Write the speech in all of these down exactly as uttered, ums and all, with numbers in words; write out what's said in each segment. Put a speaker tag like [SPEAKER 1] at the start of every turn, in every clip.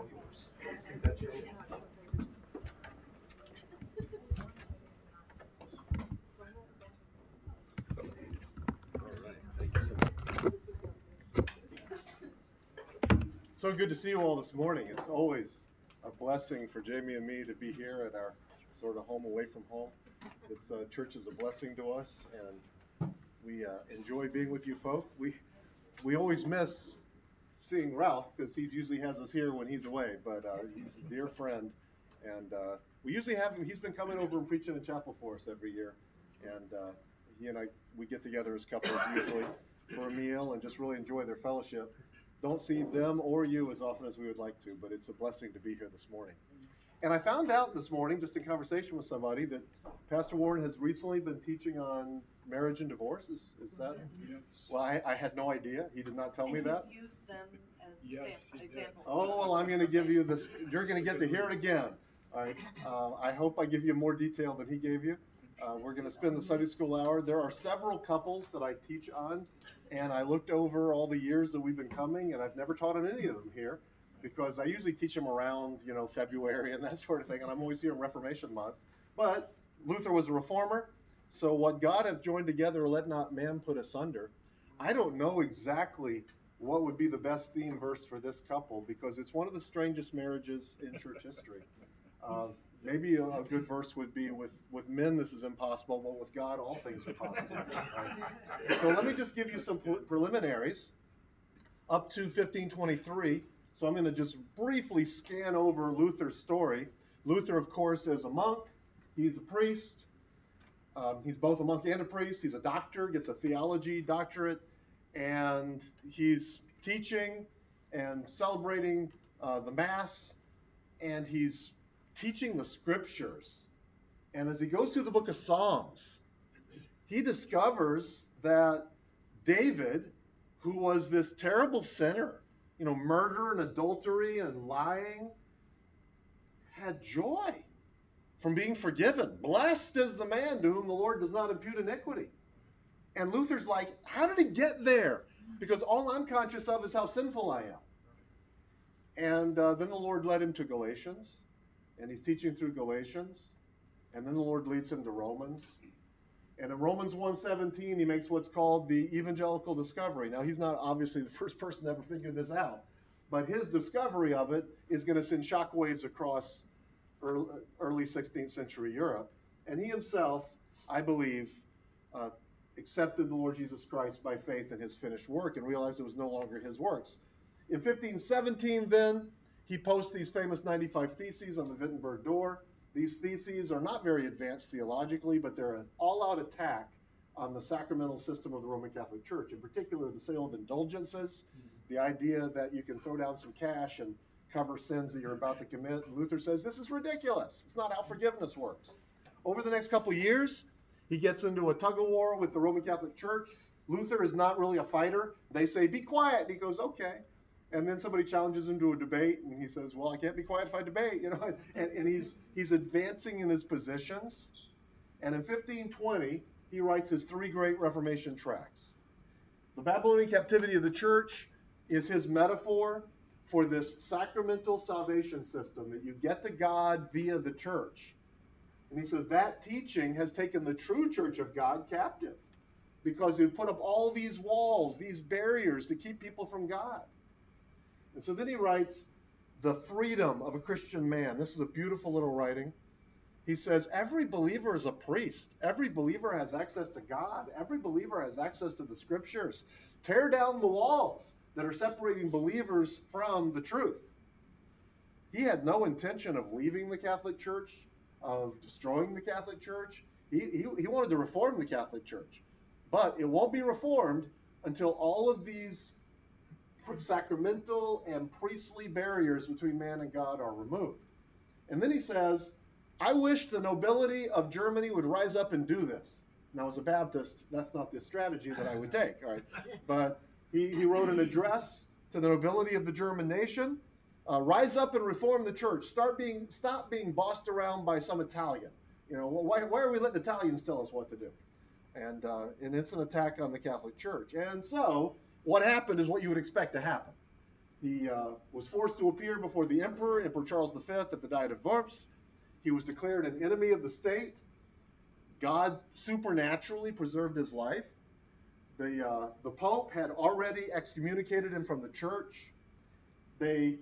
[SPEAKER 1] all yours. That's yours.
[SPEAKER 2] So good to see you all this morning. It's always a blessing for Jamie and me to be here at our sort of home away from home. This uh, church is a blessing to us, and we uh, enjoy being with you folk. We we always miss seeing Ralph because he usually has us here when he's away, but uh, he's a dear friend, and uh, we usually have him. He's been coming over and preaching in chapel for us every year, and uh, he and I we get together as couples usually for a meal and just really enjoy their fellowship. Don't see them or you as often as we would like to, but it's a blessing to be here this morning. And I found out this morning, just in conversation with somebody, that Pastor Warren has recently been teaching on marriage and divorce. Is, is that? Yes. Well, I, I had no idea. He did not tell
[SPEAKER 3] and
[SPEAKER 2] me
[SPEAKER 3] he's
[SPEAKER 2] that.
[SPEAKER 3] He's used them as
[SPEAKER 1] yes,
[SPEAKER 3] sam- examples.
[SPEAKER 2] Oh, well, I'm going to give you this. You're going to get to hear it again. All right. Uh, I hope I give you more detail than he gave you. Uh, we're going to spend the Sunday school hour. There are several couples that I teach on, and I looked over all the years that we've been coming, and I've never taught on any of them here because I usually teach them around, you know, February and that sort of thing, and I'm always here in Reformation Month. But Luther was a reformer, so what God hath joined together, let not man put asunder. I don't know exactly what would be the best theme verse for this couple because it's one of the strangest marriages in church history. Uh, Maybe a, a good verse would be, with, with men this is impossible, but with God all things are possible. Right? So let me just give you some pre- preliminaries up to fifteen twenty-three. So I'm going to just briefly scan over Luther's story. Luther, of course, is a monk. He's a priest. Um, he's both a monk and a priest. He's a doctor, gets a theology doctorate, and he's teaching and celebrating uh, the Mass, and he's teaching the scriptures. And as he goes through the book of Psalms, he discovers that David, who was this terrible sinner, you know, murder and adultery and lying, had joy from being forgiven. Blessed is the man to whom the Lord does not impute iniquity. And Luther's like, how did he get there? Because all I'm conscious of is how sinful I am. And uh, then the Lord led him to Galatians. And he's teaching through Galatians, and then the Lord leads him to Romans. And in Romans one seventeen, he makes what's called the evangelical discovery. Now, he's not obviously the first person to ever figure this out, but his discovery of it is going to send shockwaves across early, early sixteenth century Europe. And he himself, I believe, uh, accepted the Lord Jesus Christ by faith in his finished work and realized it was no longer his works. In fifteen seventeen, then, he posts these famous ninety-five Theses on the Wittenberg door. These theses are not very advanced theologically, but they're an all-out attack on the sacramental system of the Roman Catholic Church, in particular the sale of indulgences, the idea that you can throw down some cash and cover sins that you're about to commit. And Luther says, this is ridiculous. It's not how forgiveness works. Over the next couple of years, he gets into a tug-of-war with the Roman Catholic Church. Luther is not really a fighter. They say, be quiet. And he goes, okay. And then somebody challenges him to a debate, and he says, well, I can't be quiet if I debate, you know. And, and he's he's advancing in his positions. And in fifteen twenty, he writes his three great Reformation tracts. The Babylonian captivity of the church is his metaphor for this sacramental salvation system, that you get to God via the church. And he says that teaching has taken the true church of God captive because you've put up all these walls, these barriers to keep people from God. And so then he writes, the freedom of a Christian man. This is a beautiful little writing. He says, every believer is a priest. Every believer has access to God. Every believer has access to the scriptures. Tear down the walls that are separating believers from the truth. He had no intention of leaving the Catholic Church, of destroying the Catholic Church. He, he, he wanted to reform the Catholic Church. But it won't be reformed until all of these sacramental and priestly barriers between man and God are removed. And then he says, I wish the nobility of Germany would rise up and do this. Now, as a Baptist, that's not the strategy that I would take, all right? But he, he wrote an address to the nobility of the German nation. Uh, rise up and reform the church. Start being, stop being bossed around by some Italian. You know, why, why are we letting Italians tell us what to do? And, uh, and it's an attack on the Catholic Church. And so what happened is what you would expect to happen. He uh, was forced to appear before the emperor, Emperor Charles the Fifth, at the Diet of Worms. He was declared an enemy of the state. God supernaturally preserved his life. The, uh, the Pope had already excommunicated him from the church. They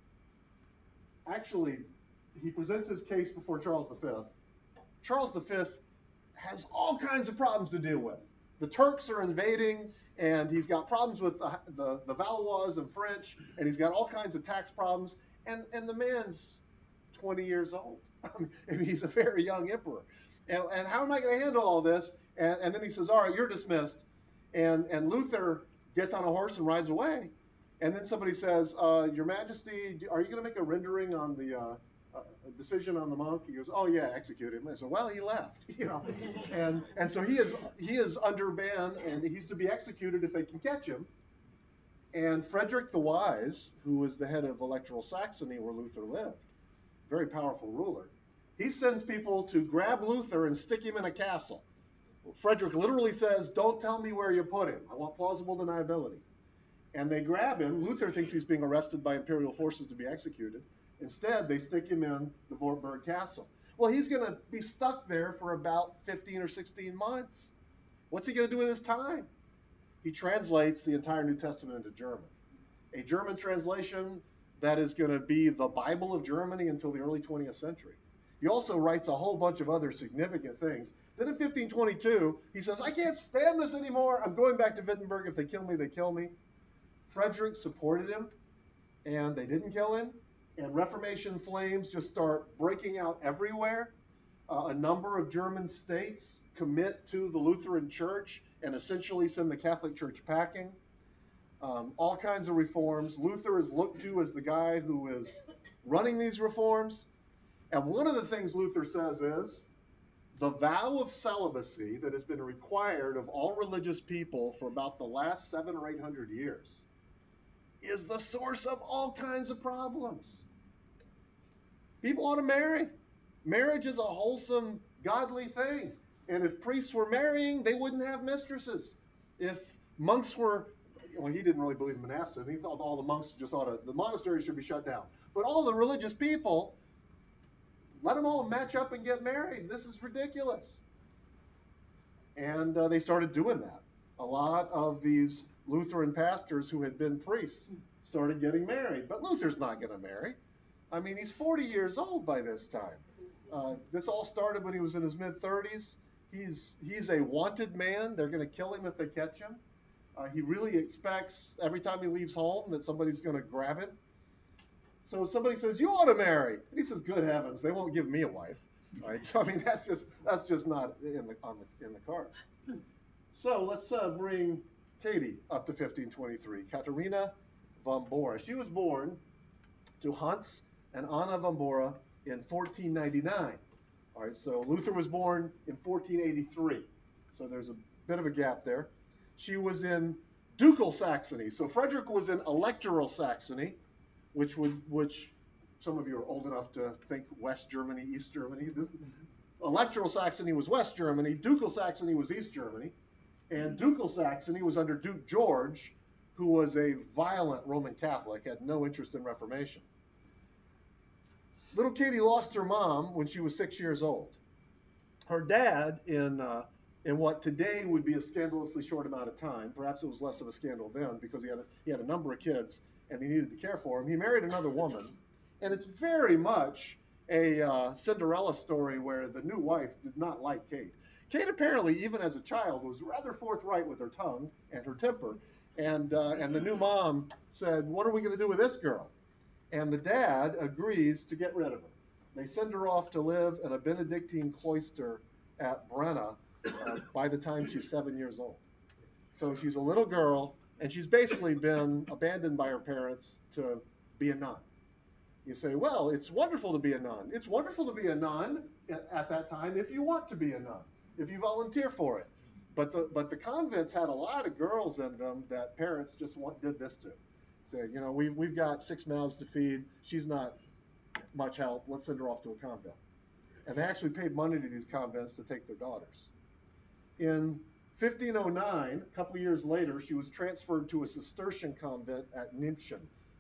[SPEAKER 2] actually, he presents his case before Charles the Fifth. Charles the Fifth has all kinds of problems to deal with. The Turks are invading, and he's got problems with the, the, the Valois and French, and he's got all kinds of tax problems, and, and the man's twenty years old. I mean, he's a very young emperor. And, and how am I going to handle all this? And, and then he says, all right, you're dismissed. And, and Luther gets on a horse and rides away. And then somebody says, uh, Your Majesty, are you going to make a rendering on the uh, uh, decision on the monk? He goes, oh yeah, execute him. And so, well, he left, you know. and and so he is he is under ban, and he's to be executed if they can catch him. And Frederick the Wise, who was the head of Electoral Saxony where Luther lived, very powerful ruler, he sends people to grab Luther and stick him in a castle. Frederick literally says, don't tell me where you put him. I want plausible deniability. And they grab him. Luther thinks he's being arrested by imperial forces to be executed. Instead, they stick him in the Wartburg Castle. Well, he's going to be stuck there for about fifteen or sixteen months. What's he going to do with his time? He translates the entire New Testament into German. A German translation that is going to be the Bible of Germany until the early twentieth century. He also writes a whole bunch of other significant things. Then in fifteen twenty-two, he says, I can't stand this anymore. I'm going back to Wittenberg. If they kill me, they kill me. Frederick supported him, and they didn't kill him. And Reformation flames just start breaking out everywhere. Uh, a number of German states commit to the Lutheran Church and essentially send the Catholic Church packing. Um, all kinds of reforms. Luther is looked to as the guy who is running these reforms. And one of the things Luther says is, the vow of celibacy that has been required of all religious people for about the last seven or eight hundred years is the source of all kinds of problems. People ought to marry. Marriage is a wholesome, godly thing. And if priests were marrying, they wouldn't have mistresses. If monks were, well, he didn't really believe in monasticism. He thought all the monks just ought to, the monasteries should be shut down. But all the religious people, let them all match up and get married. This is ridiculous. And uh, they started doing that. A lot of these Lutheran pastors who had been priests started getting married. But Luther's not going to marry. I mean, he's forty years old by this time. Uh, this all started when he was in his mid thirties. He's, he's a wanted man. They're going to kill him if they catch him. Uh, he really expects every time he leaves home that somebody's going to grab him. So somebody says, you ought to marry. And he says, good heavens, they won't give me a wife. All right? So, I mean, that's just that's just not in the, on the, in the cards. So let's uh, bring Katie up to fifteen twenty-three. Katharina von Bora. She was born to Hans and Anna von Bora in fourteen ninety-nine. All right, so Luther was born in fourteen eighty-three. So there's a bit of a gap there. She was in ducal Saxony. So Frederick was in electoral Saxony, which would, which some of you are old enough to think West Germany, East Germany. This, electoral Saxony was West Germany, ducal Saxony was East Germany, and ducal Saxony was under Duke George, who was a violent Roman Catholic, had no interest in Reformation. Little Katie lost her mom when she was six years old. Her dad, in uh, in what today would be a scandalously short amount of time, perhaps it was less of a scandal then because he had a, he had a number of kids and he needed to care for him. He married another woman, and it's very much a uh, Cinderella story where the new wife did not like Kate. Kate apparently, even as a child, was rather forthright with her tongue and her temper, and uh, and the new mom said, what are we going to do with this girl? And the dad agrees to get rid of her. They send her off to live in a Benedictine cloister at Brenna uh, by the time she's seven years old. So she's a little girl, and she's basically been abandoned by her parents to be a nun. You say, well, it's wonderful to be a nun. It's wonderful to be a nun at, at that time if you want to be a nun, if you volunteer for it. But the, but the convents had a lot of girls in them that parents just want, did this to. Say, you know, we've, we've got six mouths to feed. She's not much help. Let's send her off to a convent. And they actually paid money to these convents to take their daughters. In fifteen oh nine, a couple of years later, she was transferred to a Cistercian convent at Nymschen.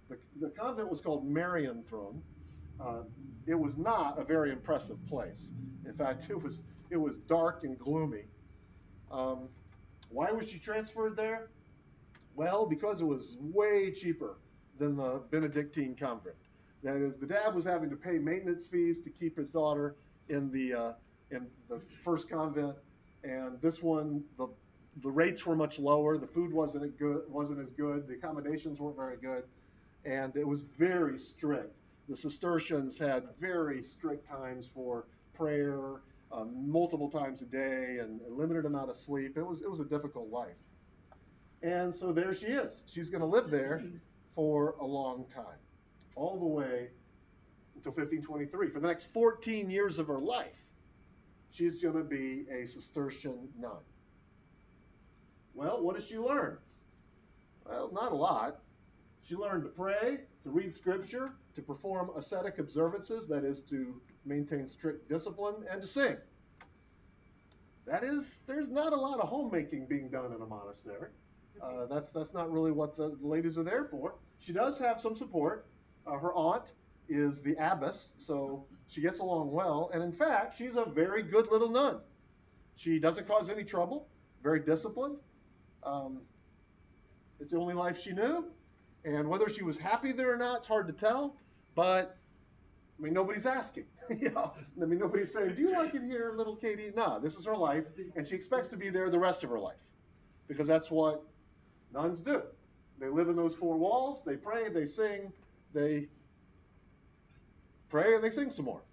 [SPEAKER 2] The, the convent was called Marienthron. Uh, it was not a very impressive place. In fact, it was it was dark and gloomy. Um, why was she transferred there? Well, because it was way cheaper than the Benedictine convent. That is, the dad was having to pay maintenance fees to keep his daughter in the uh, in the first convent, and this one, the the rates were much lower. The food wasn't good, wasn't as good. The accommodations weren't very good, and it was very strict. The Cistercians had very strict times for prayer, um, multiple times a day, and a limited amount of sleep. It was it was a difficult life. And so there she is. She's going to live there for a long time, all the way until fifteen twenty-three. For the next fourteen years of her life, she's going to be a Cistercian nun. Well, what does she learn? Well, not a lot. She learned to pray, to read scripture, to perform ascetic observances, that is, to maintain strict discipline, and to sing. That is, there's not a lot of homemaking being done in a monastery. Uh, that's that's not really what the ladies are there for. She does have some support. Uh, her aunt is the abbess, so she gets along well. And in fact, she's a very good little nun. She doesn't cause any trouble, very disciplined. Um, it's the only life she knew. And whether she was happy there or not, it's hard to tell. But, I mean, nobody's asking. you know, I mean, nobody's saying, do you like it here, little Katie? No, this is her life, and she expects to be there the rest of her life. Because that's what nuns do. They live in those four walls, they pray, they sing, they pray, and they sing some more.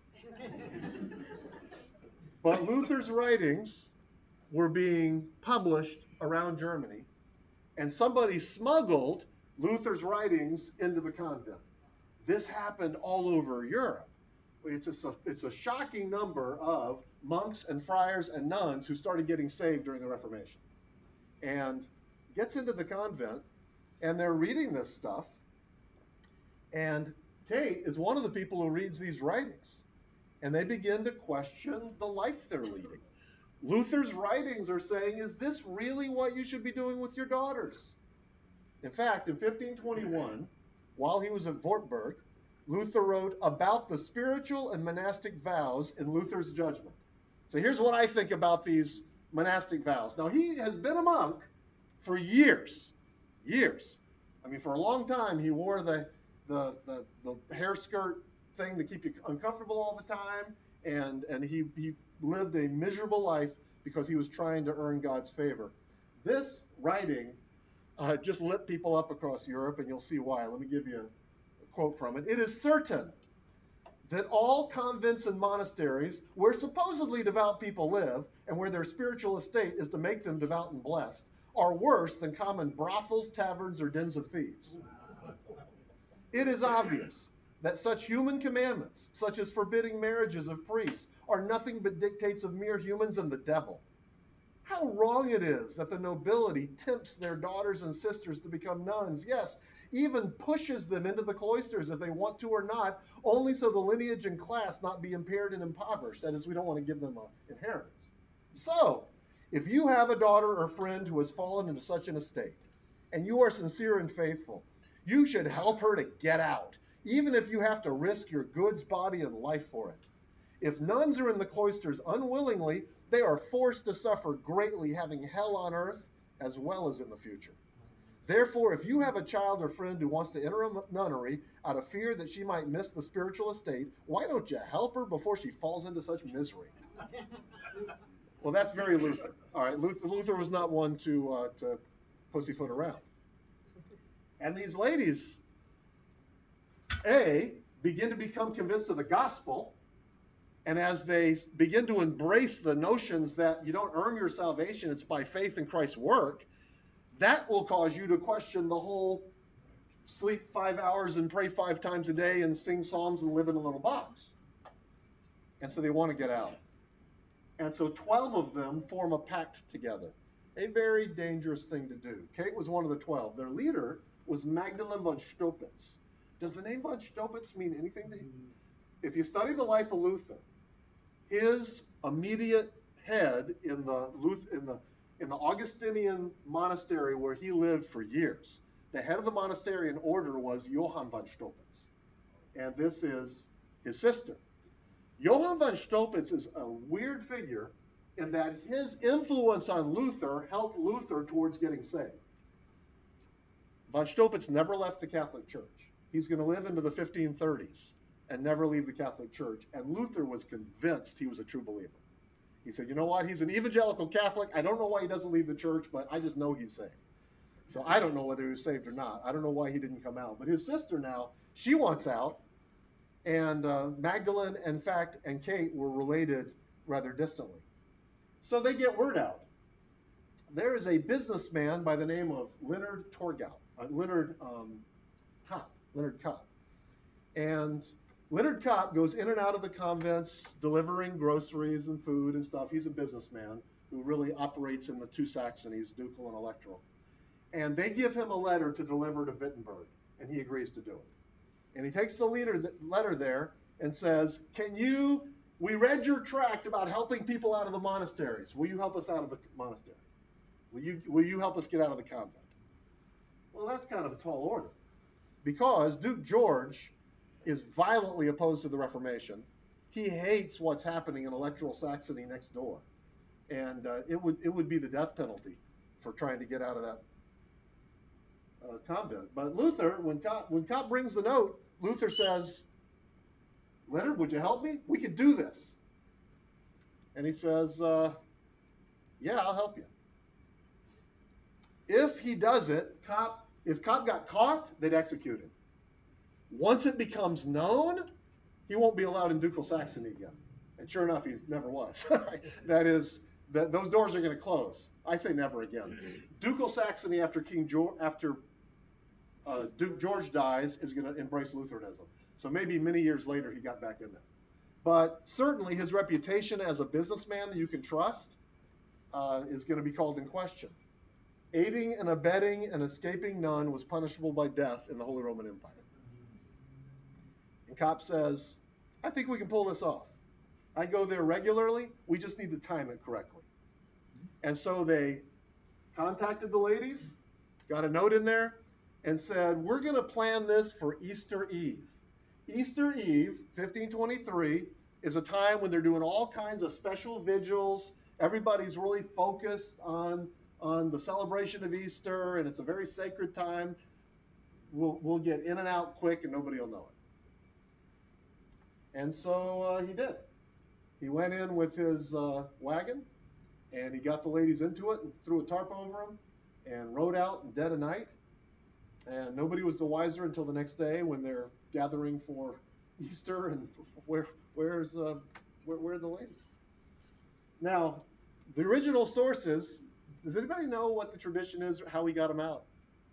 [SPEAKER 2] But Luther's writings were being published around Germany, and somebody smuggled Luther's writings into the convent. This happened all over Europe. It's a, it's a shocking number of monks and friars and nuns who started getting saved during the Reformation. And gets into the convent, and they're reading this stuff, and Kate is one of the people who reads these writings, and they begin to question the life they're leading. Luther's writings are saying, is this really what you should be doing with your daughters? In fact, in fifteen twenty-one, while he was at Wartburg, Luther wrote about the spiritual and monastic vows in Luther's judgment. So here's what I think about these monastic vows. Now, he has been a monk for years, years. I mean, for a long time, he wore the, the, the, the hair skirt thing to keep you uncomfortable all the time, and, and he, he lived a miserable life because he was trying to earn God's favor. This writing uh, just lit people up across Europe, and you'll see why. Let me give you a quote from it. It is certain that all convents and monasteries where supposedly devout people live and where their spiritual estate is to make them devout and blessed are worse than common brothels, taverns, or dens of thieves. It is obvious that such human commandments, such as forbidding marriages of priests, are nothing but dictates of mere humans and the devil. How wrong it is that the nobility tempts their daughters and sisters to become nuns, yes, even pushes them into the cloisters if they want to or not, only so the lineage and class not be impaired and impoverished. That is, we don't want to give them an inheritance. So, if you have a daughter or friend who has fallen into such an estate, and you are sincere and faithful, you should help her to get out, even if you have to risk your goods, body, and life for it. If nuns are in the cloisters unwillingly, they are forced to suffer greatly, having hell on earth as well as in the future. Therefore, if you have a child or friend who wants to enter a nunnery out of fear that she might miss the spiritual estate, why don't you help her before she falls into such misery? Well, that's very Luther. All right, Luther, Luther was not one to, uh, to pussyfoot around. And these ladies, A, begin to become convinced of the gospel, and as they begin to embrace the notions that you don't earn your salvation, it's by faith in Christ's work, that will cause you to question the whole sleep five hours and pray five times a day and sing psalms and live in a little box. And so they want to get out. And so twelve of them form a pact together. A very dangerous thing to do. Kate was one of the twelve. Their leader was Magdalene von Stopitz. Does the name von Stopitz mean anything to you? If you study the life of Luther, his immediate head in the, in the, in the Augustinian monastery where he lived for years The head of the monasterian order was Johann von Stolpitz, and this is his sister. Johann von Stolpitz is a weird figure in that his influence on Luther helped Luther towards getting saved. Von Stolpitz never left the Catholic Church. He's going to live into the fifteen thirties and never leave the Catholic Church, and Luther was convinced he was a true believer. He said, you know what, he's an evangelical Catholic. I don't know why he doesn't leave the church, but I just know he's saved. So I don't know whether he was saved or not. I don't know why he didn't come out. But his sister now, she wants out. And uh, Magdalene, in fact, and Kate were related rather distantly. So they get word out. There is a businessman by the name of Leonard Torgau, uh, Leonard um, Kopp, Leonard Kopp. And Leonard Kopp goes in and out of the convents delivering groceries and food and stuff. He's a businessman who really operates in the two Saxonies, ducal and electoral. And they give him a letter to deliver to Wittenberg, and he agrees to do it. And he takes the leader, letter there and says, can you, we read your tract about helping people out of the monasteries. Will you help us out of the monastery? Will you, will you help us get out of the convent? Well, that's kind of a tall order, because Duke George is violently opposed to the Reformation. He hates what's happening in electoral Saxony next door. And uh, it would it would be the death penalty for trying to get out of that uh, convent. But Luther, when Kopp, when Kopp brings the note, Luther says, Leonard, would you help me? We could do this. And he says, uh, yeah, I'll help you. If he does it, Kopp, if Kopp got caught, they'd execute him. Once it becomes known, he won't be allowed in ducal Saxony again. And sure enough, he never was. That is, that those doors are going to close. I say never again. Ducal Saxony after King George, after uh, Duke George dies, is going to embrace Lutheranism. So maybe many years later, he got back in there. But certainly his reputation as a businessman that you can trust uh, is going to be called in question. Aiding and abetting an escaping nun was punishable by death in the Holy Roman Empire. And Kopp says, I think we can pull this off. I go there regularly. We just need to time it correctly. And so they contacted the ladies, got a note in there, and said, we're going to plan this for Easter Eve. Easter Eve, fifteen twenty-three, is a time when they're doing all kinds of special vigils. Everybody's really focused on, on the celebration of Easter, and it's a very sacred time. We'll, we'll get in and out quick, and nobody will know it. And so uh, he did. He went in with his uh, wagon, and he got the ladies into it and threw a tarp over them and rode out in dead of night. And nobody was the wiser until the next day when they're gathering for Easter and where where's uh, where, where are the ladies? Now, the original sources, does anybody know what the tradition is or how he got them out?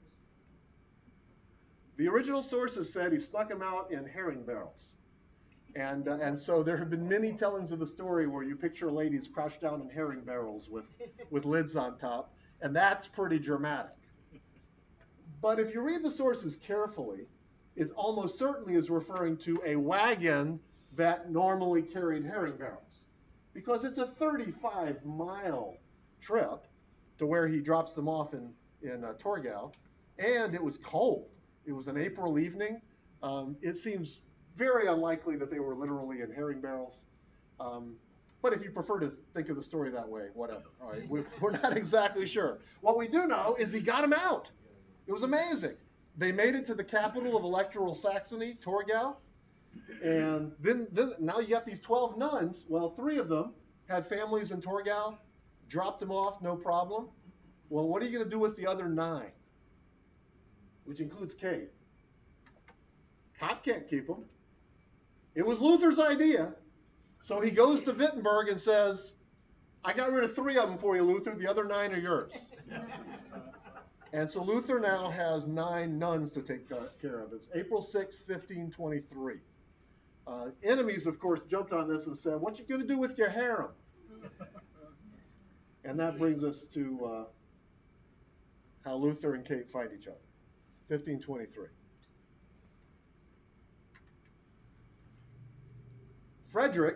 [SPEAKER 2] The original sources said he snuck them out in herring barrels. And, uh, and so there have been many tellings of the story where you picture ladies crouched down in herring barrels with, with lids on top, and that's pretty dramatic. But if you read the sources carefully, it almost certainly is referring to a wagon that normally carried herring barrels, because it's a thirty-five mile trip to where he drops them off in, in uh, Torgau, and it was cold. It was an April evening. Um, it seems very unlikely that they were literally in herring barrels. Um, but if you prefer to think of the story that way, whatever. All right, we're, we're not exactly sure. What we do know is he got them out. It was amazing. They made it to the capital of electoral Saxony, Torgau. And then, then now you got these twelve nuns. Well, three of them had families in Torgau, dropped them off, no problem. Well, what are you going to do with the other nine? Which includes Kate. Kopp can't keep them. It was Luther's idea. So he goes to Wittenberg and says, I got rid of three of them for you, Luther. The other nine are yours. And so Luther now has nine nuns to take care of. It's April sixth, fifteen twenty-three. Uh, enemies, of course, jumped on this and said, what you going to do with your harem? And that brings us to uh, how Luther and Kate fight each other. fifteen twenty-three. Frederick,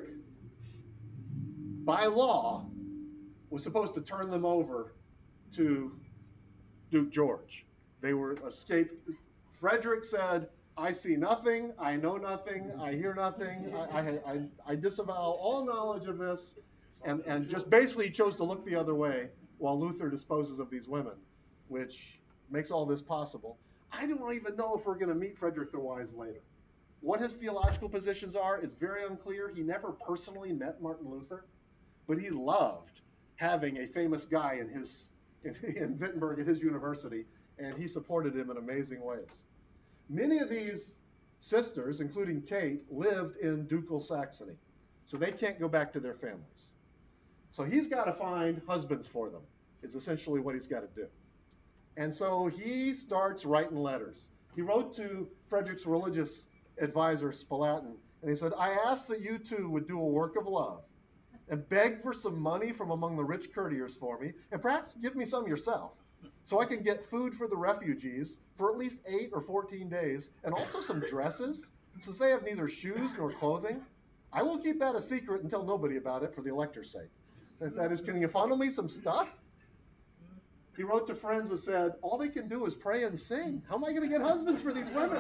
[SPEAKER 2] by law, was supposed to turn them over to Duke George. They were escaped. Frederick said, I see nothing, I know nothing, I hear nothing, I, I, I, I disavow all knowledge of this, and, and just basically chose to look the other way while Luther disposes of these women, which makes all this possible. I don't even know if we're going to meet Frederick the Wise later. What his theological positions are is very unclear. He never personally met Martin Luther, but he loved having a famous guy in his in, in Wittenberg at his university, and he supported him in amazing ways. Many of these sisters, including Kate, lived in ducal Saxony, so they can't go back to their families. So he's got to find husbands for them, is essentially what he's got to do. And so he starts writing letters. He wrote to Frederick's religious advisor, Spalatin, and he said, I ask that you two would do a work of love and beg for some money from among the rich courtiers for me, and perhaps give me some yourself, so I can get food for the refugees for at least eight or fourteen days, and also some dresses, since they have neither shoes nor clothing. I will keep that a secret and tell nobody about it for the elector's sake. That is, can you funnel me some stuff? He wrote to friends and said, all they can do is pray and sing. How am I going to get husbands for these women?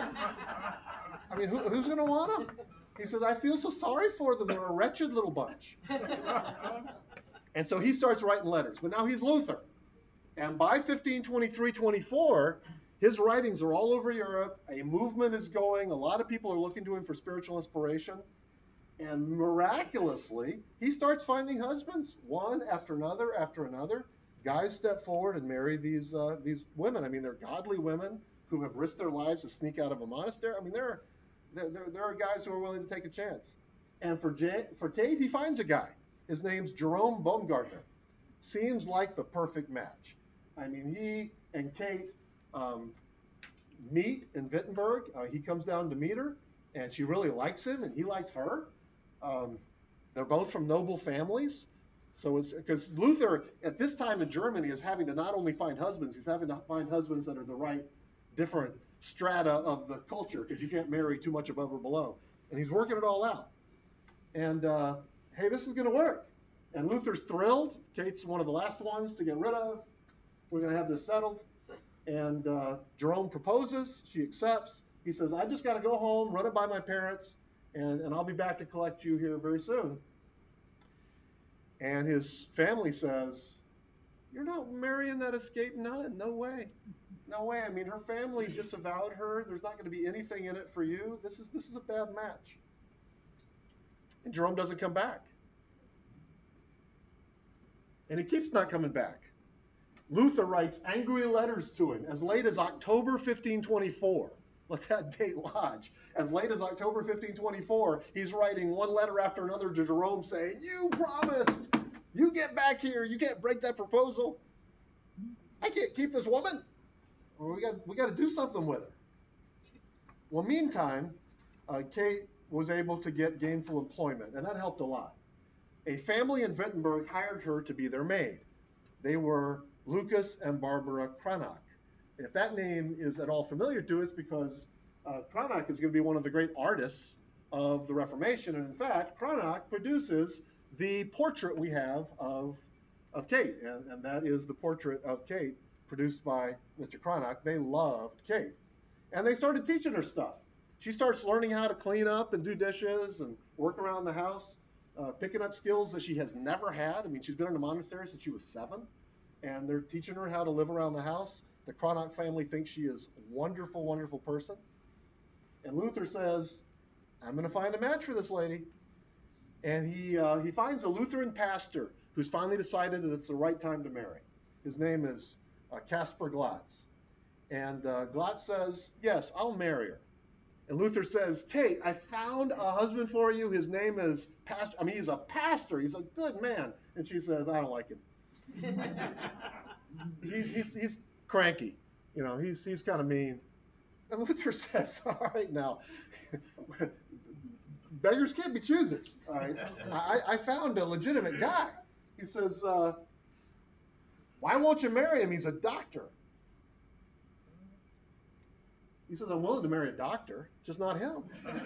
[SPEAKER 2] I mean, who, who's going to want them? He says, I feel so sorry for them. They're a wretched little bunch. And so he starts writing letters. But now he's Luther. And by fifteen twenty-three twenty-four, his writings are all over Europe. A movement is going. A lot of people are looking to him for spiritual inspiration. And miraculously, he starts finding husbands, one after another after another. Guys step forward and marry these uh, these women. I mean, they're godly women who have risked their lives to sneak out of a monastery. I mean, there are, there, there are guys who are willing to take a chance. And for, Jay, for Kate, he finds a guy. His name's Jerome Baumgartner. Seems like the perfect match. I mean, he and Kate um, meet in Wittenberg. Uh, he comes down to meet her, and she really likes him, and he likes her. Um, they're both from noble families. So it's because Luther at this time in Germany is having to not only find husbands, he's having to find husbands that are the right different strata of the culture, because you can't marry too much above or below. And he's working it all out. And uh, hey, this is going to work. And Luther's thrilled. Kate's one of the last ones to get rid of. We're going to have this settled. And uh, Jerome proposes. She accepts. He says, I just got to go home, run it by my parents, and, and I'll be back to collect you here very soon. And his family says, you're not marrying that escaped nun. No way. No way. I mean, her family disavowed her. There's not going to be anything in it for you. This is, this is a bad match. And Jerome doesn't come back. And he keeps not coming back. Luther writes angry letters to him as late as October fifteen twenty-four. Let that date lodge. As late as October fifteen twenty-four, he's writing one letter after another to Jerome saying, you promised, you get back here, you can't break that proposal. I can't keep this woman. Well, we got we got to do something with her. Well, meantime, uh, Kate was able to get gainful employment, and that helped a lot. A family in Wittenberg hired her to be their maid. They were Lucas and Barbara Cranach. If that name is at all familiar to us, because uh, Cranach is going to be one of the great artists of the Reformation, and in fact, Cranach produces the portrait we have of, of Kate, and, and that is the portrait of Kate produced by Mister Cranach. They loved Kate, and they started teaching her stuff. She starts learning how to clean up and do dishes and work around the house, uh, picking up skills that she has never had. I mean, she's been in a monastery since she was seven, and they're teaching her how to live around the house. The Cranach family thinks she is a wonderful, wonderful person. And Luther says, I'm going to find a match for this lady. And he, uh, he finds a Lutheran pastor who's finally decided that it's the right time to marry. His name is uh, Caspar Glatz. And uh, Glatz says, yes, I'll marry her. And Luther says, Kate, I found a husband for you. His name is Pastor. I mean, he's a pastor. He's a good man. And she says, I don't like him. he's, he's, he's cranky. You know, he's, he's kind of mean. And Luther says, all right, now, beggars can't be choosers. All right, I, I found a legitimate guy. He says, uh, why won't you marry him? He's a doctor. He says, I'm willing to marry a doctor, just not him.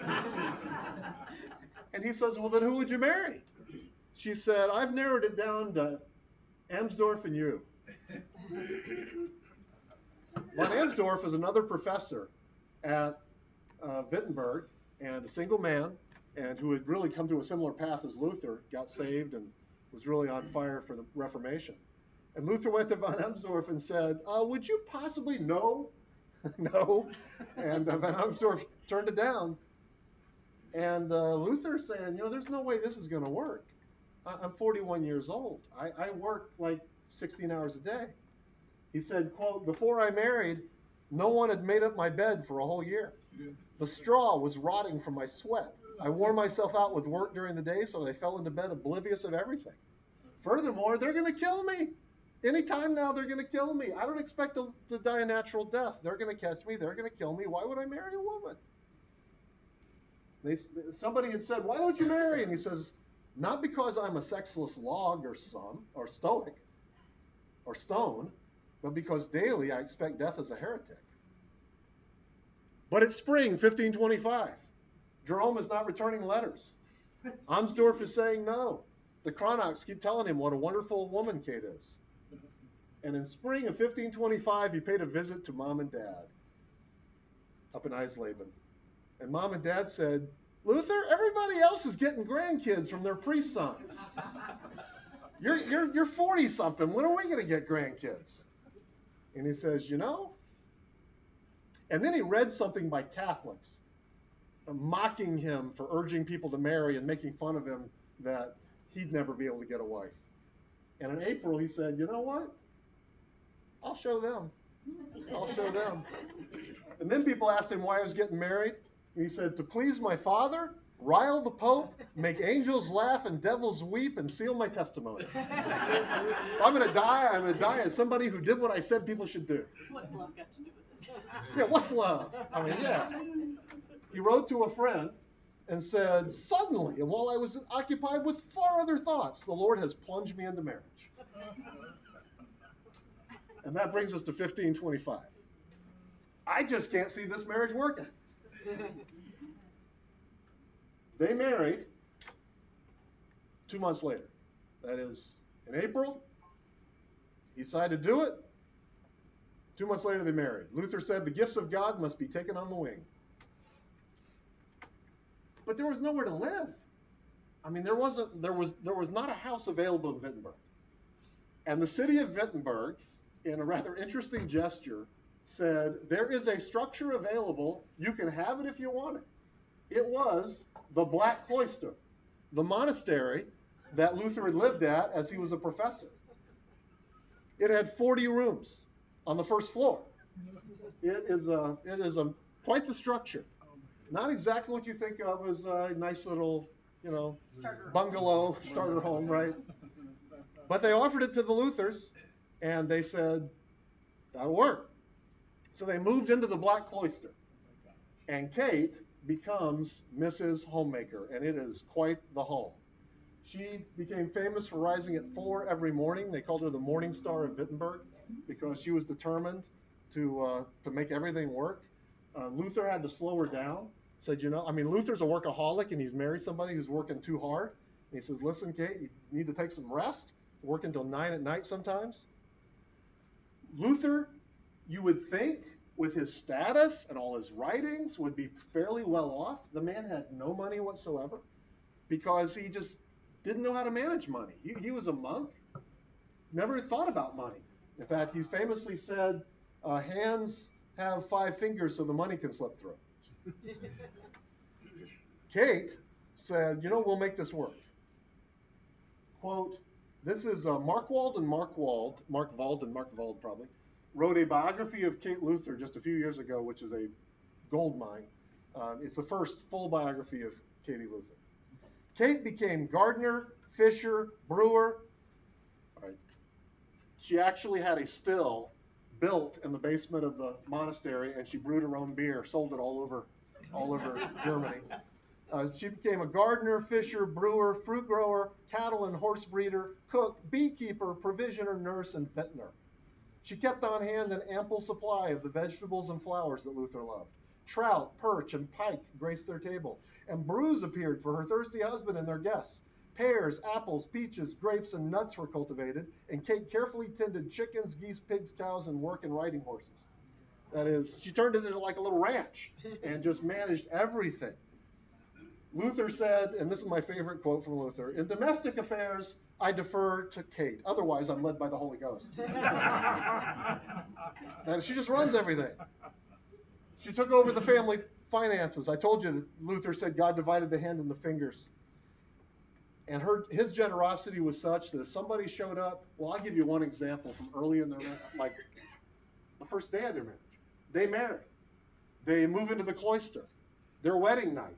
[SPEAKER 2] And he says, well, then who would you marry? She said, I've narrowed it down to Amsdorf and you. Von Amsdorf is another professor at uh, Wittenberg, and a single man, and who had really come to a similar path as Luther, got saved and was really on fire for the Reformation. And Luther went to von Amsdorf and said, uh, would you possibly know? No. And uh, von Amsdorf turned it down. And uh, Luther saying, you know, there's no way this is going to work. I- I'm forty-one years old. I-, I work like sixteen hours a day. He said, quote, before I married, no one had made up my bed for a whole year. The straw was rotting from my sweat. I wore myself out with work during the day, so I fell into bed oblivious of everything. Furthermore, they're going to kill me. Anytime now, they're going to kill me. I don't expect to, to die a natural death. They're going to catch me. They're going to kill me. Why would I marry a woman? They, somebody had said, why don't you marry? And he says, not because I'm a sexless log or some, or stoic, or stone, but because daily I expect death as a heretic. But it's spring, fifteen twenty-five. Jerome is not returning letters. Amsdorf is saying no. The Cranachs keep telling him what a wonderful woman Kate is. And in spring of fifteen twenty-five, he paid a visit to mom and dad up in Eisleben. And mom and dad said, Luther, everybody else is getting grandkids from their priest sons. You're, you're, you're forty-something. When are we going to get grandkids? And he says, you know? And then he read something by Catholics, mocking him for urging people to marry and making fun of him that he'd never be able to get a wife. And in April, he said, you know what? I'll show them. I'll show them. And then people asked him why he was getting married. And he said, to please my father, rile the Pope, make angels laugh and devils weep, and seal my testimony. If I'm going to die, I'm going to die as somebody who did what I said people should do.
[SPEAKER 1] What's love got to do with it?
[SPEAKER 2] Yeah, what's love? I mean, yeah. He wrote to a friend and said, suddenly, and while I was occupied with far other thoughts, the Lord has plunged me into marriage. And that brings us to fifteen twenty-five. I just can't see this marriage working. They married two months later. That is, in April, he decided to do it. Two months later, they married. Luther said the gifts of God must be taken on the wing. But there was nowhere to live. I mean, there wasn't, there was, there was not a house available in Wittenberg. And the city of Wittenberg, in a rather interesting gesture, said, there is a structure available. You can have it if you want it. It was the Black Cloister, the monastery that Luther had lived at as he was a professor. It had forty rooms on the first floor. It is a, it is a, quite the structure. Not exactly what you think of as a nice little, you know, starter bungalow, home. starter home, right? But they offered it to the Luthers, and they said, that'll work. So they moved into the Black Cloister. And Kate becomes Missus Homemaker, and it is quite the home. She became famous for rising at four every morning. They called her the Morning Star of Wittenberg because she was determined to, uh, to make everything work. Uh, Luther had to slow her down. Said, you know, I mean, Luther's a workaholic, and he's married somebody who's working too hard. And he says, listen, Kate, you need to take some rest, work until nine at night sometimes. Luther, you would think, with his status and all his writings, would be fairly well off. The man had no money whatsoever because he just didn't know how to manage money. He, he was a monk, never thought about money. In fact, he famously said, uh, hands have five fingers so the money can slip through. Kate said, you know, we'll make this work. Quote, this is uh, Markwald and Markwald, Mark Wald and Mark Wald probably, wrote a biography of Kate Luther just a few years ago, which is a gold mine. Uh, it's the first full biography of Katie Luther. Kate became gardener, fisher, brewer. All right. She actually had a still built in the basement of the monastery, and she brewed her own beer, sold it all over, all over Germany. Uh, she became a gardener, fisher, brewer, fruit grower, cattle and horse breeder, cook, beekeeper, provisioner, nurse, and vintner. She kept on hand an ample supply of the vegetables and flowers that Luther loved. Trout, perch, and pike graced their table, and brews appeared for her thirsty husband and their guests. Pears, apples, peaches, grapes, and nuts were cultivated, and Kate carefully tended chickens, geese, pigs, cows, and work and riding horses. That is, she turned it into like a little ranch and just managed everything. Luther said, and this is my favorite quote from Luther, "In domestic affairs, I defer to Kate. Otherwise, I'm led by the Holy Ghost." And she just runs everything. She took over the family finances. I told you that Luther said God divided the hand and the fingers. And her, his generosity was such that if somebody showed up, well, I'll give you one example from early in their, like the first day of their marriage. They married. They move into the cloister. Their wedding night.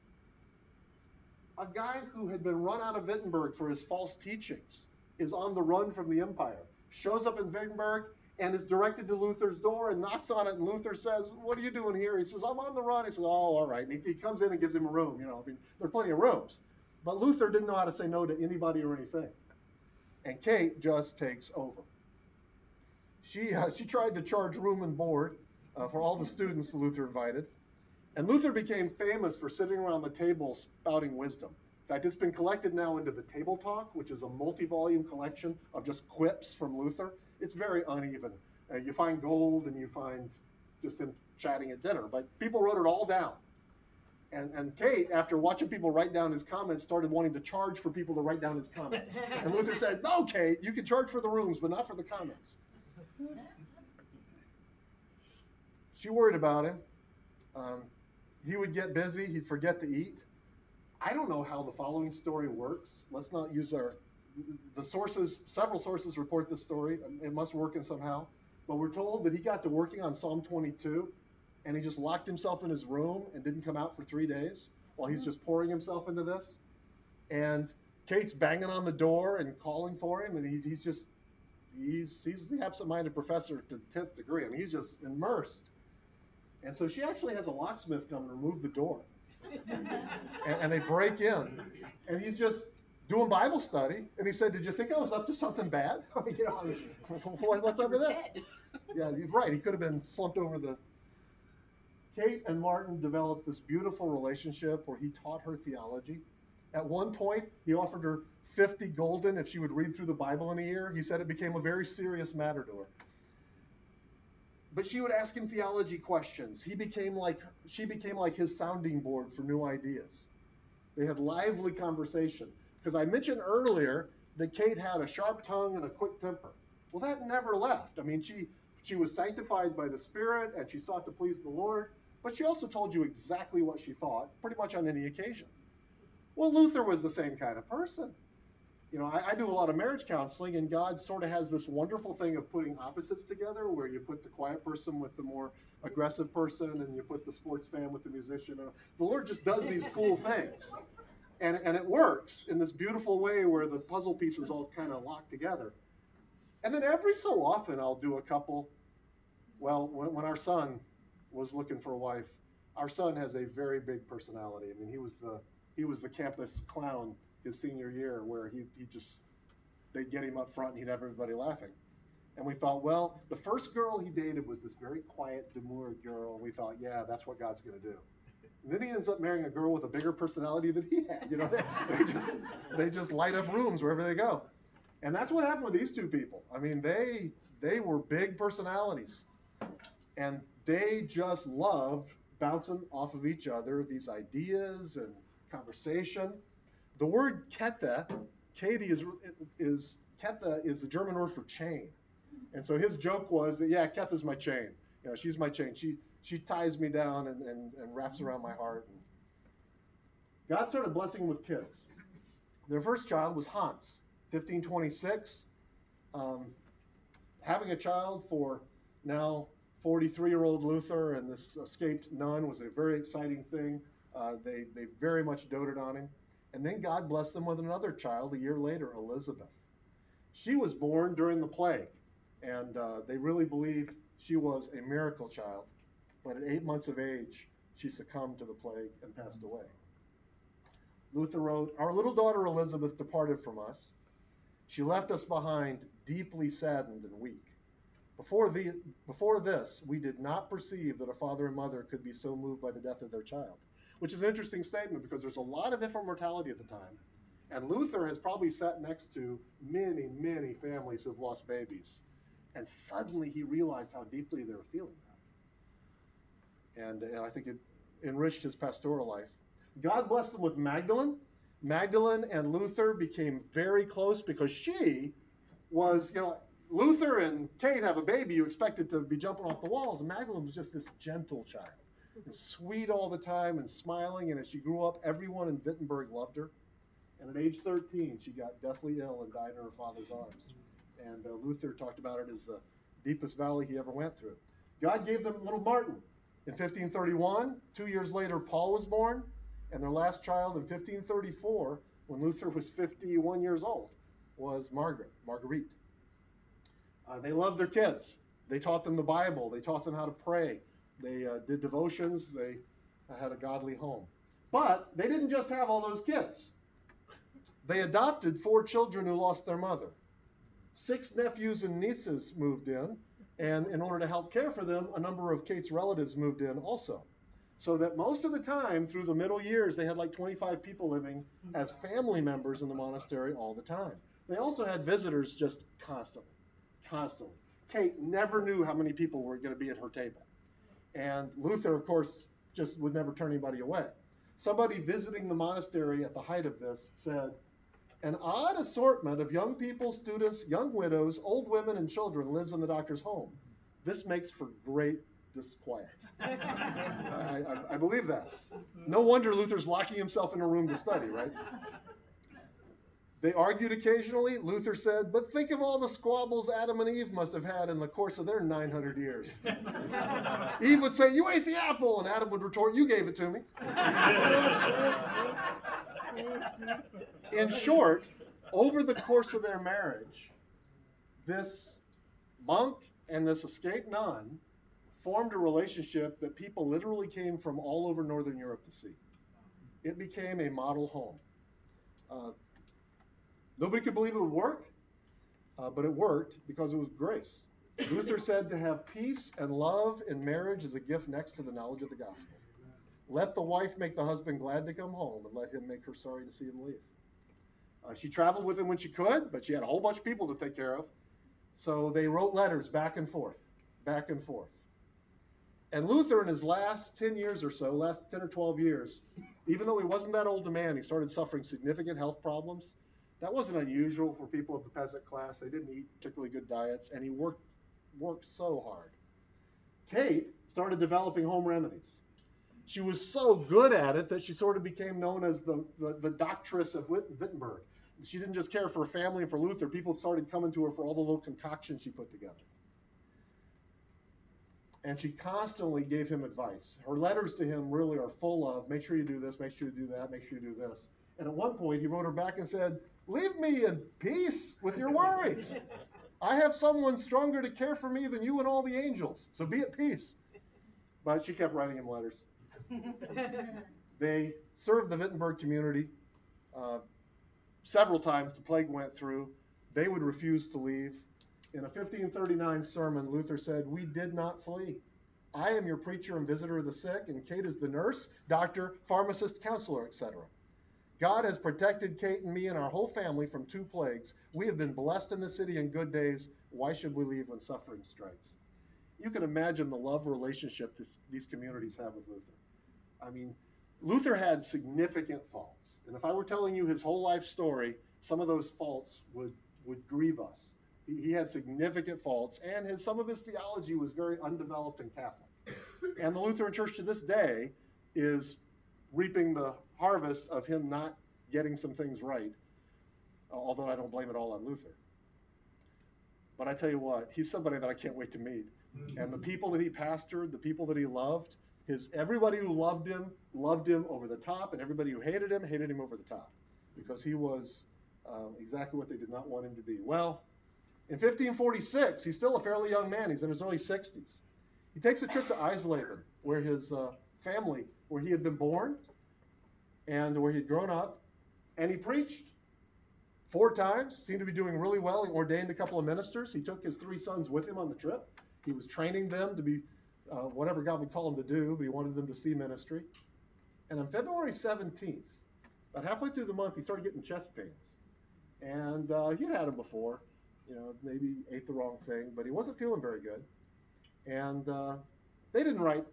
[SPEAKER 2] A guy who had been run out of Wittenberg for his false teachings is on the run from the empire, shows up in Wittenberg and is directed to Luther's door and knocks on it, and Luther says, "What are you doing here?" He says, "I'm on the run." He says, "Oh, all right." And he, he comes in and gives him a room. You know, I mean, there are plenty of rooms. But Luther didn't know how to say no to anybody or anything. And Kate just takes over. She, uh, she tried to charge room and board uh, for all the students Luther invited. And Luther became famous for sitting around the table spouting wisdom. In fact, it's been collected now into the Table Talk, which is a multi-volume collection of just quips from Luther. It's very uneven. Uh, you find gold and you find just him chatting at dinner, but people wrote it all down. And, and Kate, after watching people write down his comments, started wanting to charge for people to write down his comments. And Luther said, "No, Kate, you can charge for the rooms, but not for the comments." She worried about him. Um, he would get busy. He'd forget to eat. I don't know how the following story works. Let's not use our, the sources, several sources report this story. It must work in somehow. But we're told that he got to working on Psalm twenty-two, and he just locked himself in his room and didn't come out for three days while he's just pouring himself into this. And Kate's banging on the door and calling for him, and he, he's just, he's, he's the absent-minded professor to the tenth degree. I mean, he's just immersed. And so she actually has a locksmith come and remove the door. and, and they break in, and he's just doing Bible study. And he said, "Did you think I was up to something bad? I mean, you know, what, what's up with this?" Yeah, he's right. He could have been slumped over the... Kate and Martin developed this beautiful relationship where he taught her theology. At one point, he offered her fifty gulden if she would read through the Bible in a year. He said it became a very serious matter to her. But she would ask him theology questions. He became like, she became like his sounding board for new ideas. They had lively conversation. Because I mentioned earlier that Kate had a sharp tongue and a quick temper. Well, that never left. I mean, she, she was sanctified by the Spirit, and she sought to please the Lord. But she also told you exactly what she thought, pretty much on any occasion. Well, Luther was the same kind of person. You know, I, I do a lot of marriage counseling, and God sort of has this wonderful thing of putting opposites together, where you put the quiet person with the more aggressive person, and you put the sports fan with the musician. The Lord just does these cool things. And, and it works in this beautiful way where the puzzle pieces all kind of lock together. And then every so often I'll do a couple. Well, when, when our son was looking for a wife, our son has a very big personality. I mean, he was the he was the campus clown his senior year, where he, he just, they'd get him up front and he'd have everybody laughing. And we thought, well, the first girl he dated was this very quiet, demure girl. And we thought, yeah, that's what God's going to do. And then he ends up marrying a girl with a bigger personality than he had. You know, they, they just they just light up rooms wherever they go. And that's what happened with these two people. I mean, they they were big personalities, and they just loved bouncing off of each other, these ideas and conversation. The word Kette, Katie is is Kette is the German word for chain. And so his joke was that, yeah, Kette's my chain. You know, she's my chain. She she ties me down and, and, and wraps around my heart. And God started blessing him with kids. Their first child was Hans, fifteen twenty-six. Um, having a child for now forty-three-year-old Luther and this escaped nun was a very exciting thing. Uh, they, they very much doted on him. And then God blessed them with another child a year later, Elizabeth. She was born during the plague, and uh, they really believed she was a miracle child. But at eight months of age, she succumbed to the plague and passed away. Luther wrote, "Our little daughter Elizabeth departed from us. She left us behind deeply saddened and weak. Before, the, before this, we did not perceive that a father and mother could be so moved by the death of their child." Which is an interesting statement, because there's a lot of infant mortality at the time. And Luther has probably sat next to many, many families who have lost babies. And suddenly he realized how deeply they were feeling that. And, and I think it enriched his pastoral life. God blessed him with Magdalene. Magdalene and Luther became very close because she was, you know, Luther and Kate have a baby, you expect it to be jumping off the walls. And Magdalene was just this gentle child, and sweet all the time and smiling. And as she grew up, everyone in Wittenberg loved her. And at age thirteen, she got deathly ill and died in her father's arms. And uh, Luther talked about it as the deepest valley he ever went through. God gave them little Martin in fifteen thirty-one. Two years later, Paul was born. And their last child in fifteen thirty-four, when Luther was fifty-one years old, was Margaret, Marguerite. Uh, they loved their kids. They taught them the Bible. They taught them how to pray. They uh, did devotions. They had a godly home. But they didn't just have all those kids. They adopted four children who lost their mother. Six nephews and nieces moved in, and in order to help care for them, a number of Kate's relatives moved in also. So that most of the time, through the middle years, they had like twenty-five people living as family members in the monastery all the time. They also had visitors just constantly, constantly. Kate never knew how many people were going to be at her table. And Luther, of course, just would never turn anybody away. Somebody visiting the monastery at the height of this said, an odd assortment of young people, students, young widows, old women, and children lives in the doctor's home. This makes for great disquiet. I, I, I believe that. No wonder Luther's locking himself in a room to study, right? They argued occasionally. Luther said, but think of all the squabbles Adam and Eve must have had in the course of their nine hundred years. Eve would say, you ate the apple, and Adam would retort, you gave it to me. In short, over the course of their marriage, this monk and this escaped nun formed a relationship that people literally came from all over Northern Europe to see. It became a model home. Uh, nobody could believe it would work, uh, but it worked because it was grace. Luther said to have peace and love in marriage is a gift next to the knowledge of the gospel. Let the wife make the husband glad to come home, and let him make her sorry to see him leave. Uh, she traveled with him when she could, but she had a whole bunch of people to take care of. So they wrote letters back and forth, back and forth. And Luther, in his last ten years or so, last ten or twelve years, even though he wasn't that old a man, he started suffering significant health problems. That wasn't unusual for people of the peasant class. They didn't eat particularly good diets, and he worked, worked so hard. Kate started developing home remedies. She was so good at it that she sort of became known as the, the, the doctress of Wittenberg. She didn't just care for her family and for Luther. People started coming to her for all the little concoctions she put together. And she constantly gave him advice. Her letters to him really are full of, make sure you do this, make sure you do that, make sure you do this. And at one point, he wrote her back and said, leave me in peace with your worries. I have someone stronger to care for me than you and all the angels, so be at peace. But she kept writing him letters. They served the Wittenberg community uh, several times. The plague went through. They would refuse to leave. In a fifteen thirty-nine sermon, Luther said, we did not flee. I am your preacher and visitor of the sick, and Kate is the nurse, doctor, pharmacist, counselor, et cetera. God has protected Kate and me and our whole family from two plagues. We have been blessed in the city in good days. Why should we leave when suffering strikes? You can imagine the love relationship this, these communities have with Luther. I mean, Luther had significant faults. And if I were telling you his whole life story, some of those faults would, would grieve us. He, he had significant faults, and his, some of his theology was very undeveloped and Catholic. And the Lutheran Church to this day is reaping the harvest of him not getting some things right, although I don't blame it all on Luther. But I tell you what, he's somebody that I can't wait to meet. And the people that he pastored, the people that he loved, his everybody who loved him, loved him over the top, and everybody who hated him, hated him over the top, because he was um, exactly what they did not want him to be. Well, in fifteen forty-six, he's still a fairly young man. He's in his early sixties. He takes a trip to Eisleben, where his uh, family, where he had been born, and where he'd grown up, and he preached four times, seemed to be doing really well. He ordained a couple of ministers. He took his three sons with him on the trip. He was training them to be uh, whatever God would call them to do, but he wanted them to see ministry. And on February seventeenth, about halfway through the month, he started getting chest pains. And uh, he'd had them before, you know, maybe ate the wrong thing, but he wasn't feeling very good. And uh, they didn't write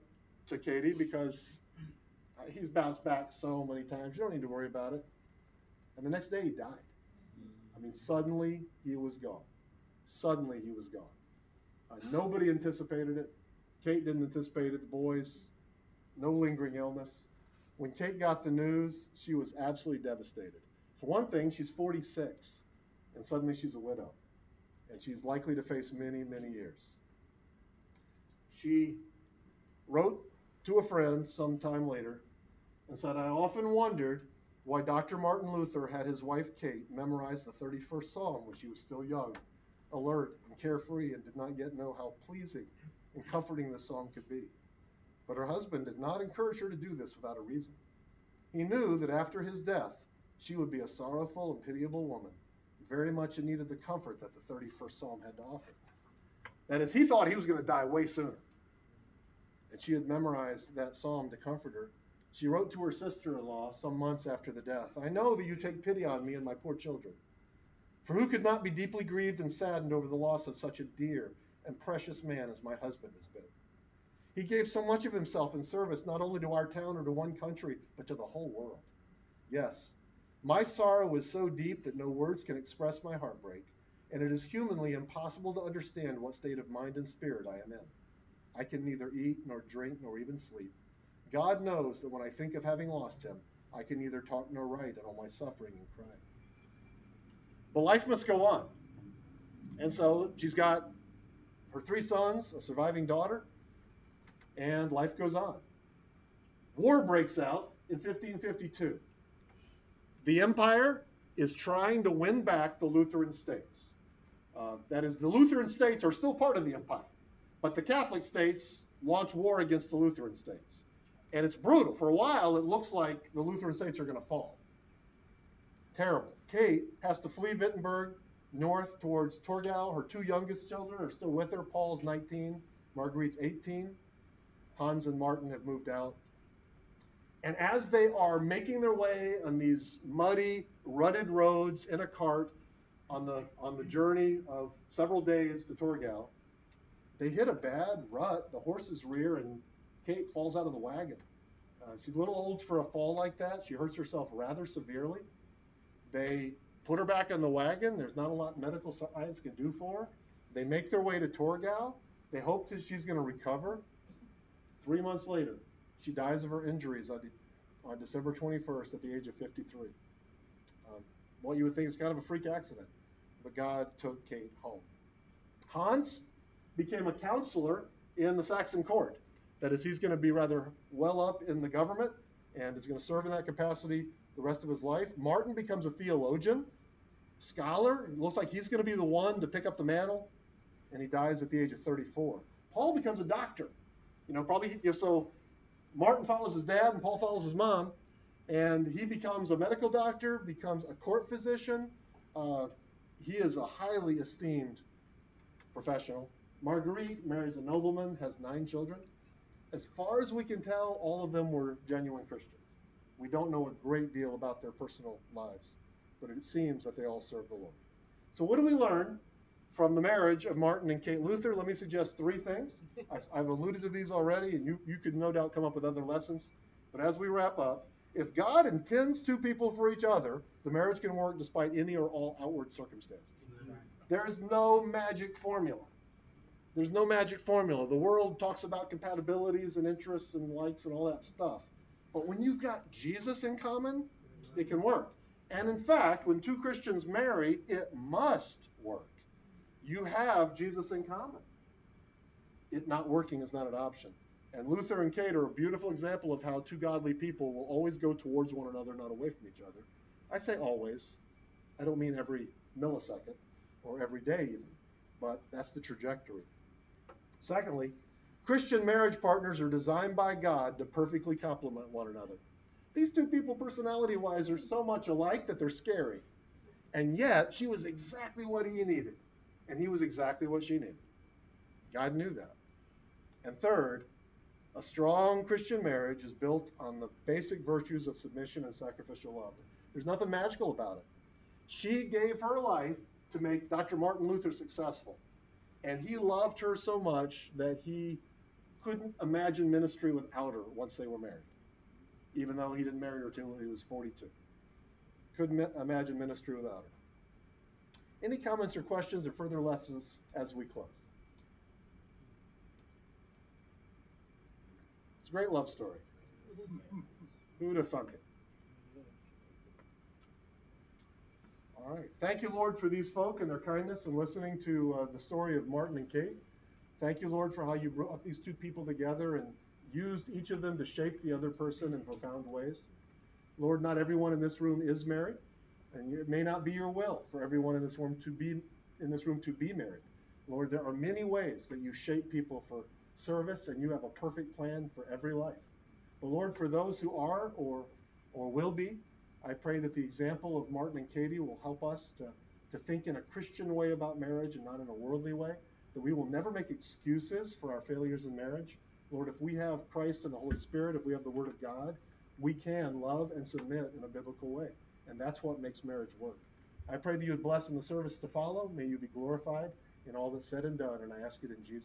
[SPEAKER 2] to Katie because he's bounced back so many times. You don't need to worry about it. And the next day he died. I mean, suddenly he was gone. Suddenly he was gone. Uh, nobody anticipated it. Kate didn't anticipate it. The boys, no lingering illness. When Kate got the news, she was absolutely devastated. For one thing, she's forty-six, and suddenly she's a widow. And she's likely to face many, many years. She wrote to a friend sometime later and said, I often wondered why Doctor Martin Luther had his wife Kate memorize the thirty-first Psalm when she was still young, alert, and carefree, and did not yet know how pleasing and comforting this psalm could be. But her husband did not encourage her to do this without a reason. He knew that after his death, she would be a sorrowful and pitiable woman, very much in need of the comfort that the thirty-first Psalm had to offer. That is, he thought he was going to die way sooner. And she had memorized that psalm to comfort her. She wrote to her sister-in-law some months after the death, I know that you take pity on me and my poor children. For who could not be deeply grieved and saddened over the loss of such a dear and precious man as my husband has been? He gave so much of himself in service not only to our town or to one country, but to the whole world. Yes, my sorrow is so deep that no words can express my heartbreak, and it is humanly impossible to understand what state of mind and spirit I am in. I can neither eat nor drink nor even sleep. God knows that when I think of having lost him, I can neither talk nor write in all my suffering and crying. But life must go on. And so she's got her three sons, a surviving daughter, and life goes on. War breaks out in fifteen fifty-two. The empire is trying to win back the Lutheran states. Uh, that is, the Lutheran states are still part of the empire, but the Catholic states launch war against the Lutheran states. And it's brutal. For a while, it looks like the Lutheran states are going to fall. Terrible. Kate has to flee Wittenberg north towards Torgau. Her two youngest children are still with her. Paul's nineteen, Marguerite's eighteen. Hans and Martin have moved out. And as they are making their way on these muddy, rutted roads in a cart on the, on the journey of several days to Torgau, they hit a bad rut. The horses rear and Kate falls out of the wagon. Uh, she's a little old for a fall like that. She hurts herself rather severely. They put her back in the wagon. There's not a lot medical science can do for her. They make their way to Torgau. They hope that she's going to recover. Three months later, she dies of her injuries on, de- on December twenty-first at the age of fifty-three. Um, what you would think is kind of a freak accident, but God took Kate home. Hans became a counselor in the Saxon court. That is, he's going to be rather well up in the government and is going to serve in that capacity the rest of his life. Martin becomes a theologian, scholar. It looks like he's going to be the one to pick up the mantle, and he dies at the age of thirty-four. Paul becomes a doctor. You know, probably, you know, so Martin follows his dad and Paul follows his mom, and he becomes a medical doctor, becomes a court physician. Uh, he is a highly esteemed professional. Marguerite marries a nobleman, has nine children. As far as we can tell, all of them were genuine Christians. We don't know a great deal about their personal lives, but it seems that they all serve the Lord. So what do we learn from the marriage of Martin and Kate Luther? Let me suggest three things. I've, I've alluded to these already, and you, you could no doubt come up with other lessons. But as we wrap up, if God intends two people for each other, the marriage can work despite any or all outward circumstances. There is no magic formula. There's no magic formula. The world talks about compatibilities and interests and likes and all that stuff. But when you've got Jesus in common, it can work. And in fact, when two Christians marry, it must work. You have Jesus in common. It not working is not an option. And Luther and Kate are a beautiful example of how two godly people will always go towards one another, not away from each other. I say always. I don't mean every millisecond or every day even, but that's the trajectory. Secondly, Christian marriage partners are designed by God to perfectly complement one another. These two people, personality-wise, are so much alike that they're scary. And yet, she was exactly what he needed. And he was exactly what she needed. God knew that. And third, a strong Christian marriage is built on the basic virtues of submission and sacrificial love. There's nothing magical about it. She gave her life to make Doctor Martin Luther successful. And he loved her so much that he couldn't imagine ministry without her once they were married, even though he didn't marry her till he was forty-two. Couldn't imagine ministry without her. Any comments or questions or further lessons as we close? It's a great love story. Who would have thunk it? All right. Thank you, Lord, for these folk and their kindness and listening to uh, the story of Martin and Kate. Thank you, Lord, for how you brought these two people together and used each of them to shape the other person in profound ways. Lord, not everyone in this room is married, and it may not be your will for everyone in this room to be in this room to be married. Lord, there are many ways that you shape people for service, and you have a perfect plan for every life. But Lord, for those who are or or will be, I pray that the example of Martin and Katie will help us to, to think in a Christian way about marriage and not in a worldly way, that we will never make excuses for our failures in marriage. Lord, if we have Christ and the Holy Spirit, if we have the Word of God, we can love and submit in a biblical way. And that's what makes marriage work. I pray that you would bless in the service to follow. May you be glorified in all that's said and done, and I ask it in Jesus' name.